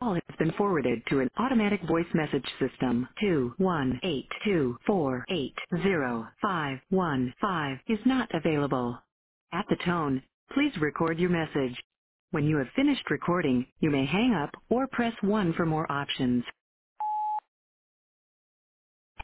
call has been forwarded to an automatic voice message system. 21824805515 is not available. At the tone, please record your message. When you have finished recording, you may hang up or press 1 for more options.